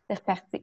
C'est reparti.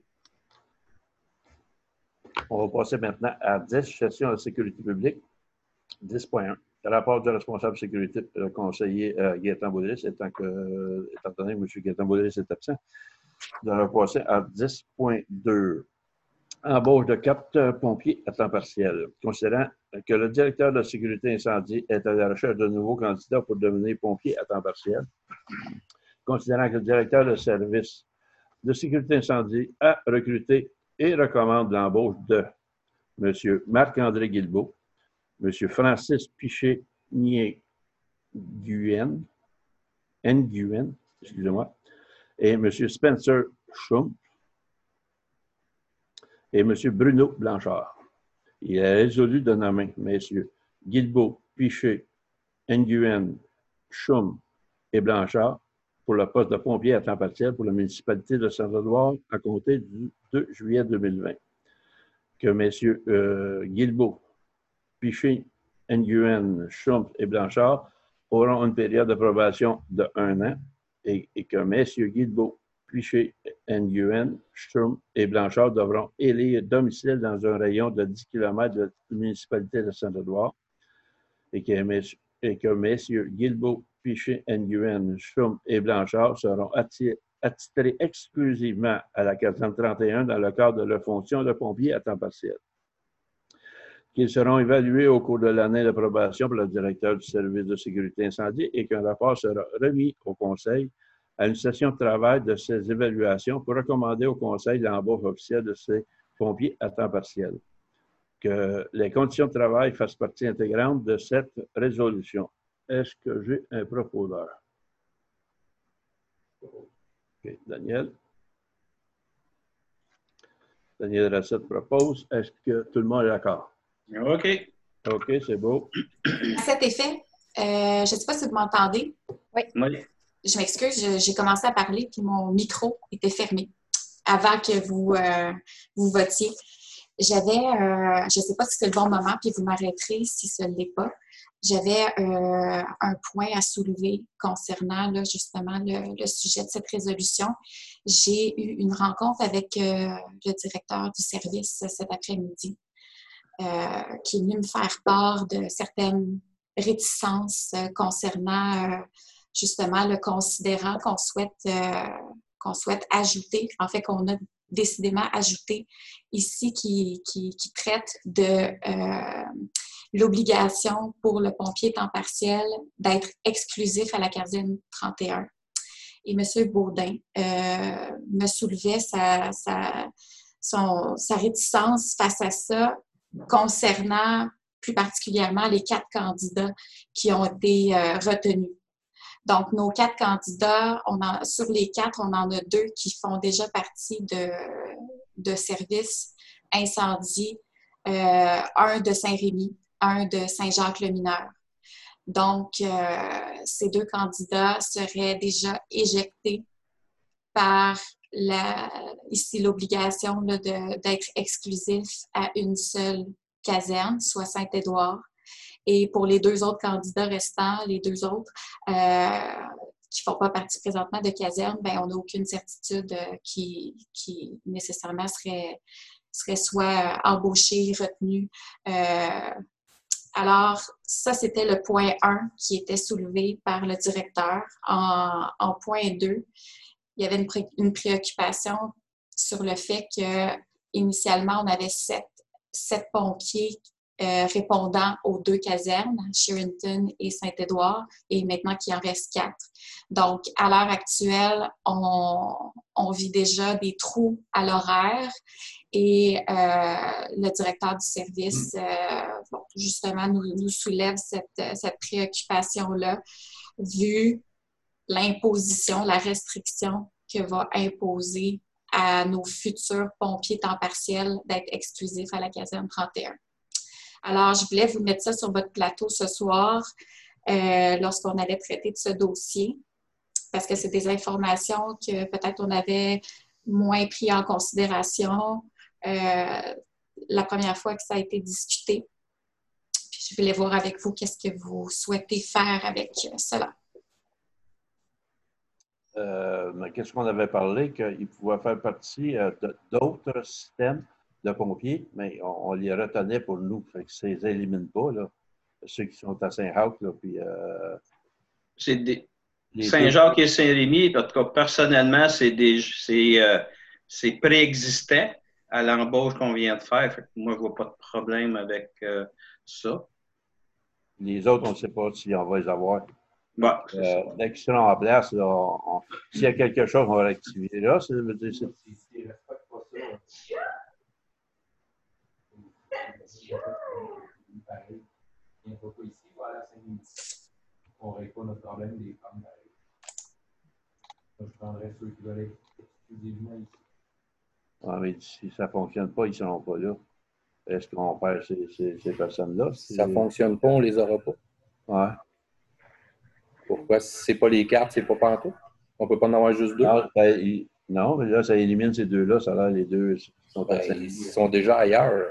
On va passer maintenant à 10, gestion de la sécurité publique. 10.1. Rapport du responsable sécurité, le conseiller Gaétan Baudry, étant donné que M. Gaétan Baudry est absent. On va passer à 10.2. Embauche de 4 pompiers à temps partiel. Considérant que le directeur de la sécurité incendie est à la recherche de nouveaux candidats pour devenir pompier à temps partiel. Considérant que le directeur de service de sécurité incendie a recruté et recommande l'embauche de M. Marc-André Guilbeault, M. Francis Piché-Nguyen, excusez-moi, et M. Spencer Schum et M. Bruno Blanchard. Il est résolu de nommer M. Guilbeault, Piché, Nguyen, Schum et Blanchard pour le poste de pompier à temps partiel pour la municipalité de Saint-Édouard à compter du 2 juillet 2020. Que M. Guilbeault, Piché, Nguyen, Schum et Blanchard auront une période de probation de 1 an et que M. Guilbeault, Piché, Nguyen, Schum et Blanchard devront élire domicile dans un rayon de 10 km de la municipalité de Saint-Édouard et que M. Guilbeault, Piché, Nguyen, Schum et Blanchard seront attitrés exclusivement à la caserne 31 dans le cadre de leur fonction de pompier à temps partiel. Qu'ils seront évalués au cours de l'année de probation par le directeur du service de sécurité incendie et qu'un rapport sera remis au Conseil à une session de travail de ces évaluations pour recommander au Conseil l'embauche officielle de ces pompiers à temps partiel. Que les conditions de travail fassent partie intégrante de cette résolution. Est-ce que j'ai un proposeur? OK, Daniel. Daniel Racette propose. Est-ce que tout le monde est d'accord? OK. OK, c'est beau. À cet effet, je ne sais pas si vous m'entendez. Oui. Je m'excuse, j'ai commencé à parler puis mon micro était fermé avant que vous votiez. J'avais, je ne sais pas si c'est le bon moment, puis vous m'arrêterez si ce ne l'est pas. J'avais un point à soulever concernant là, justement le sujet de cette résolution. J'ai eu une rencontre avec le directeur du service cet après-midi qui est venu me faire part de certaines réticences concernant justement le considérant qu'on souhaite ajouter, en fait qu'on a décidément ajouté ici qui traite de l'obligation pour le pompier temps partiel d'être exclusif à la caserne 31. Et M. Baudin me soulevait sa réticence face à ça concernant plus particulièrement les 4 candidats qui ont été retenus. Donc, nos 4 candidats, sur les 4, on en a 2 qui font déjà partie de services incendie, un de Saint-Rémy, un de Saint-Jacques-le-Mineur. Donc, ces 2 candidats seraient déjà éjectés par ici l'obligation d'être exclusif à une seule caserne, soit Saint-Édouard. Et pour les 2 autres candidats restants, les 2 autres qui ne font pas partie présentement de caserne, ben, on n'a aucune certitude qui nécessairement serait soit embauché, retenu. Alors, ça, c'était le point 1 qui était soulevé par le directeur. En point 2, il y avait une préoccupation sur le fait qu'initialement, on avait 7 pompiers répondant aux 2 casernes, Sherington et Saint-Édouard, et maintenant qu'il en reste 4. Donc, à l'heure actuelle, on vit déjà des trous à l'horaire et le directeur du service, justement, nous soulève cette préoccupation-là, vu l'imposition, la restriction que va imposer à nos futurs pompiers temps partiel d'être exclusifs à la caserne 31. Alors, je voulais vous mettre ça sur votre plateau ce soir lorsqu'on allait traiter de ce dossier, parce que c'est des informations que peut-être on avait moins pris en considération la première fois que ça a été discuté. Puis je voulais voir avec vous qu'est-ce que vous souhaitez faire avec cela. Mais qu'est-ce qu'on avait parlé? Qu'ils pouvaient faire partie d'autres systèmes de pompiers, mais on les retenait pour nous. Fait que ça les élimine pas, là. Ceux qui sont à Saint-Jacques, là, puis C'est des... les Saint-Jacques et Saint-Rémy, en tout cas, personnellement, c'est préexistant à l'embauche qu'on vient de faire. Fait que moi, je ne vois pas de problème avec ça. Les autres, on ne sait pas si on va les avoir. Bon, c'est ça. Dès qu'ils seront en place, là, s'il y a quelque chose, on va l'activer là. Ça veut dire on ne règle pas notre problème des femmes. Je prendrais ceux qui veulent être exclusivement ici. Ah, mais si ça ne fonctionne pas, ils ne seront pas là. Est-ce qu'on perd ces personnes-là? Si ça ne fonctionne pas, on ne les aura pas. Ouais. Pourquoi? Si ce n'est pas les cartes, c'est pas pantoute. On ne peut pas en avoir juste deux. Non, mais là, ça élimine ces deux-là. Ça a l'air, les deux sont à Ils sont déjà ailleurs.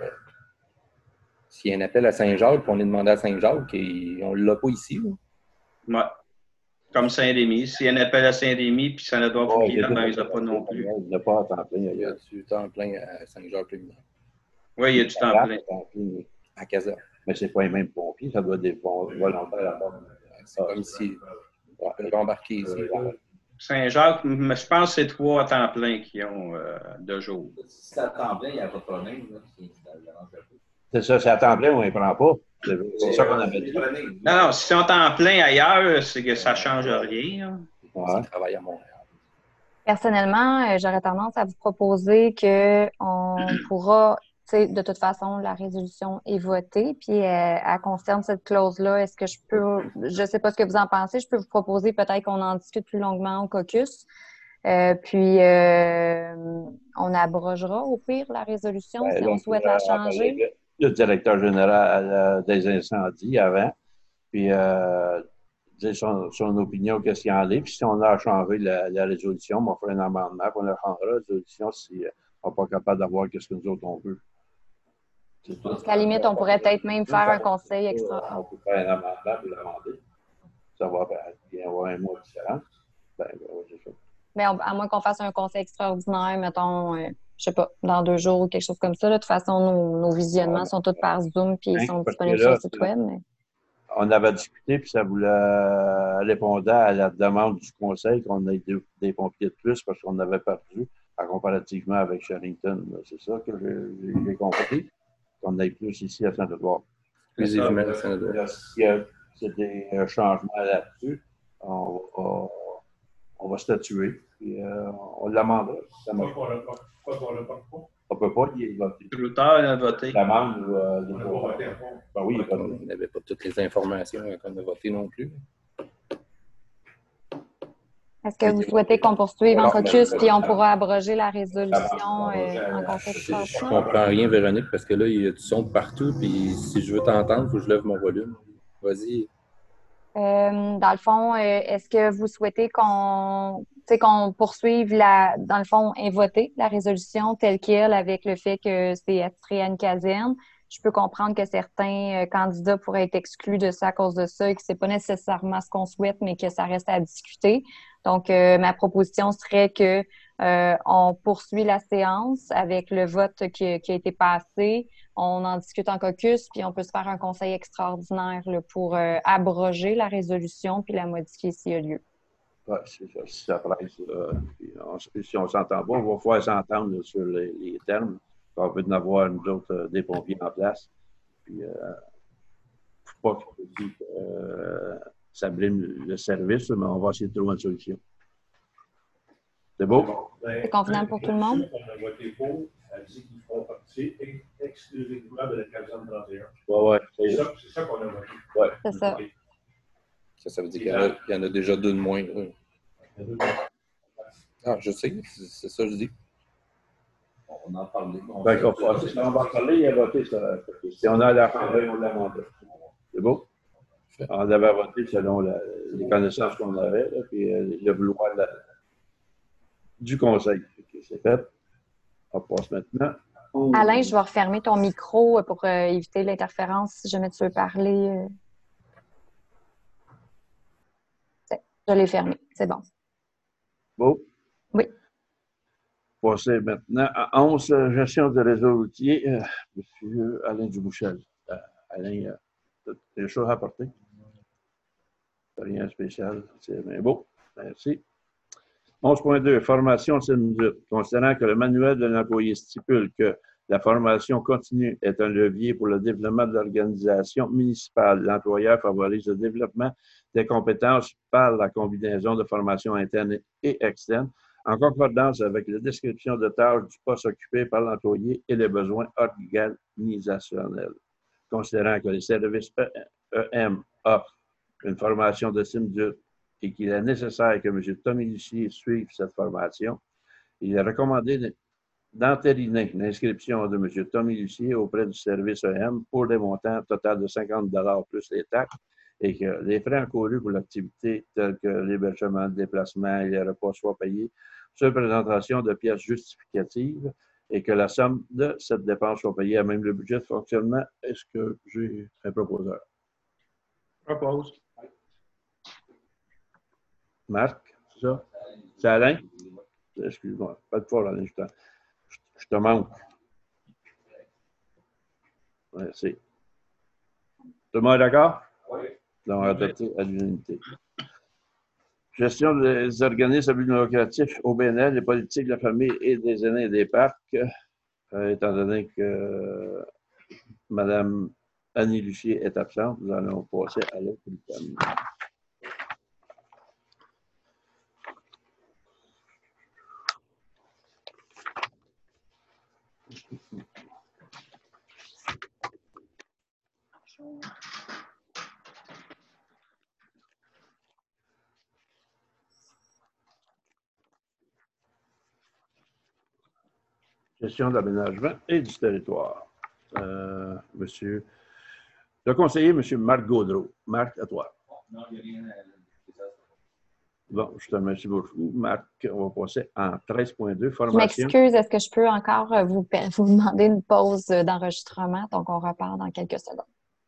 S'il y a un appel à Saint-Jacques, puis on est demandé à Saint-Jacques, et on ne l'a pas ici. Ouais. Comme Saint-Rémy. S'il y a un appel à Saint-Rémy, puis ça ne doit pas qu'il y en a, ils n'ont pas non plus. Il n'y a pas à temps plein. Il y a du temps plein à Saint-Jacques-Lumière. Oui, il y a du temps plein. À Casa. Mais ce n'est pas les mêmes pompiers, ça doit être des volontaires là-bas. C'est comme ici. On peut embarquer ici. Saint-Jacques, mais je pense que c'est 3 à temps plein qui ont 2 jours. Si c'est à temps plein, il n'y a pas de problème. C'est ça, c'est à temps plein, on ne les prend pas. C'est ça qu'on avait dit. Non, si ils sont en plein ailleurs, c'est que ça ne change rien. Ouais. Ils travaillent à Montréal. Personnellement, j'aurais tendance à vous proposer qu'on pourra, tu sais, de toute façon, la résolution est votée, puis elle concerne cette clause-là. Est-ce que je ne sais pas ce que vous en pensez, je peux vous proposer peut-être qu'on en discute plus longuement au caucus, puis on abrogera au pire la résolution si on souhaite la changer. Le directeur général des incendies avant, puis dire son opinion, qu'est-ce qu'il y en est. Puis si on a changé la résolution, on va faire un amendement, puis on a changé la résolution si on n'est pas capable d'avoir ce que nous autres on veut. À la limite, on pourrait peut-être même faire un conseil extra. On peut faire un amendement pour l'amender. Ça va bien avoir un mot différent. Ben, c'est ça. Mais à moins qu'on fasse un conseil extraordinaire, mettons, je sais pas, dans 2 jours ou quelque chose comme ça. Là. De toute façon, nos visionnements sont tous par Zoom puis ils sont disponibles sur le site web. Mais... On avait discuté puis ça répondait à la demande du conseil qu'on ait des pompiers de plus parce qu'on avait perdu comparativement avec Sherrington. C'est ça que j'ai compris, qu'on ait plus ici à Saint-Édouard. Exclusivement à Saint-Édouard. S'il y a des changements là-dessus, on va statuer, puis on l'amendera. On ne peut pas y voter. L'auteur a voté. L'amende ben oui, On n'avait pas toutes les informations qu'on a voté non plus. Est-ce que vous souhaitez qu'on poursuive en caucus puis on pourra abroger la résolution en conseil extraordinaire? Je comprends rien, Véronique, parce que là, il y a du son de partout, puis si je veux t'entendre, il faut que je lève mon volume. Vas-y. Dans le fond, est-ce que vous souhaitez qu'on poursuive dans le fond, voter la résolution telle qu'elle avec le fait que c'est attiré à une caserne? Je peux comprendre que certains candidats pourraient être exclus de ça à cause de ça et que c'est pas nécessairement ce qu'on souhaite, mais que ça reste à discuter. Donc, ma proposition serait que on poursuit la séance avec le vote qui a été passé. On en discute en caucus, puis on peut se faire un conseil extraordinaire là, pour abroger la résolution puis la modifier s'il y a lieu. Oui, c'est ça. Si ça presse, si on ne s'entend pas, on va pouvoir s'entendre là, sur les termes. On peut en avoir, nous autres, des pompiers en place. Puis, il ne faut pas que ça brime le service, mais on va essayer de trouver une solution. C'est beau? C'est convenable pour tout le monde? On a voté pour, elle dit qu'ils font partie exclusivement de la caserne 31. Oui, c'est ça qu'on a voté. Ouais. C'est ça. Ça veut dire qu'il y en a déjà 2 de moins. Ah, je sais, c'est ça que je dis. On en parlait. On va en parler, il a voté ça. Si on a la fin, on l'a mandat. C'est beau? On avait voté selon les connaissances qu'on avait, là, puis le vouloir du conseil. C'est fait. On passe maintenant. Alain, je vais refermer ton micro pour éviter l'interférence si jamais tu veux parler. Je l'ai fermé. C'est bon. Beau. Oui. Passer maintenant à 11, gestion de réseau routier. Monsieur Alain Dubouchel. Alain, des choses à apporter? Rien de spécial. C'est bien beau. Merci. 11.2, formation de SIMDUT. Considérant que le manuel de l'employé stipule que la formation continue est un levier pour le développement de l'organisation municipale, l'employeur favorise le développement des compétences par la combinaison de formation interne et externe, en concordance avec la description de tâches du poste occupé par l'employé et les besoins organisationnels. Considérant que les services EM offrent une formation de SIMDUT et qu'il est nécessaire que M. Tommy Lucier suive cette formation, il est recommandé d'entériner l'inscription de M. Tommy Lucier auprès du service EM pour des montants total de 50 $ plus les taxes et que les frais encourus pour l'activité tels que l'hébergement, le déplacement et les repas soient payés sur présentation de pièces justificatives et que la somme de cette dépense soit payée à même le budget de fonctionnement. Est-ce que j'ai un proposeur? Propose. Marc, c'est ça? C'est Alain? Excuse-moi, pas de fois, Alain, je te manque. Merci. Tout le monde est d'accord? Oui. Donc, adopté à l'unité. Gestion des organismes à but non lucratif au BNL, des politiques de la famille et des aînés et des parcs, étant donné que Mme Annie Lucier est absente, nous allons passer à l'autre thème. Gestion de l'aménagement et du territoire. Monsieur, le conseiller, M. Marc Gaudreau. Marc, à toi. Non, il n'y a rien à Bon, je te remercie beaucoup. Marc, on va passer en 13.2, Je formation. m'excuse, est-ce que je peux encore vous demander une pause d'enregistrement? Donc, on repart dans quelques secondes.